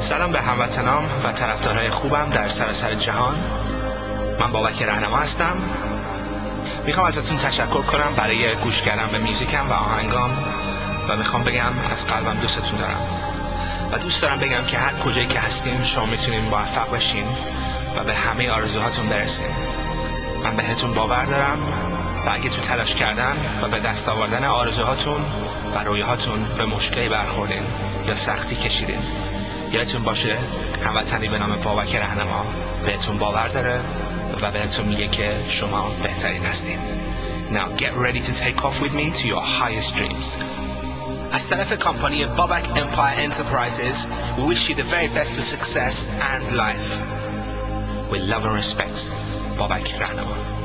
سلام به هموطنام و طرفدارهای خوبم در سراسر جهان. من بابک رهنما هستم. میخوام ازتون تشکر کنم برای گوش کردن به موزیکم و آهنگام و میخوام بگم از قلبم دوستتون دارم و دوست دارم بگم که هر کجایی که هستین شما میتونین موفق بشین و به همه آرزوهاتون برسین. من بهتون باور دارم و اگه تو تلاش کردن و به دست آوردن آرزوهاتون و رویاهاتون به مشکلی برخوردین یا سختی کشیدین، یادتون باشه هموطنی به نام بابک رهنما بهتون باور داره و بهتون میگه که شما بهترین هستین. Now get ready to take off with me to your highest dreams. از طرف کمپانی بابک Empire Enterprises we wish you the very best of success and life. With love and respect, بابک رهنما.